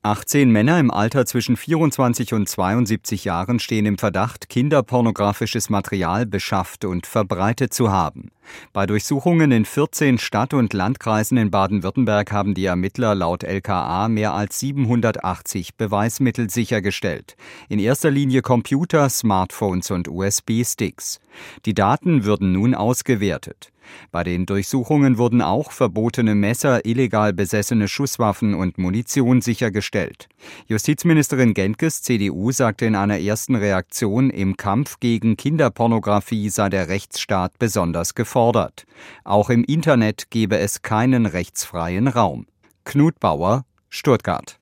18 Männer im Alter zwischen 24 und 72 Jahren stehen im Verdacht, kinderpornografisches Material beschafft und verbreitet zu haben. Bei Durchsuchungen in 14 Stadt- und Landkreisen in Baden-Württemberg haben die Ermittler laut LKA mehr als 780 Beweismittel sichergestellt. In erster Linie Computer, Smartphones und USB-Sticks. Die Daten würden nun ausgewertet. Bei den Durchsuchungen wurden auch verbotene Messer, illegal besessene Schusswaffen und Munition sichergestellt. Justizministerin Gentges, CDU, sagte in einer ersten Reaktion, im Kampf gegen Kinderpornografie sei der Rechtsstaat besonders gefordert. Auch im Internet gebe es keinen rechtsfreien Raum. Knut Bauer, Stuttgart.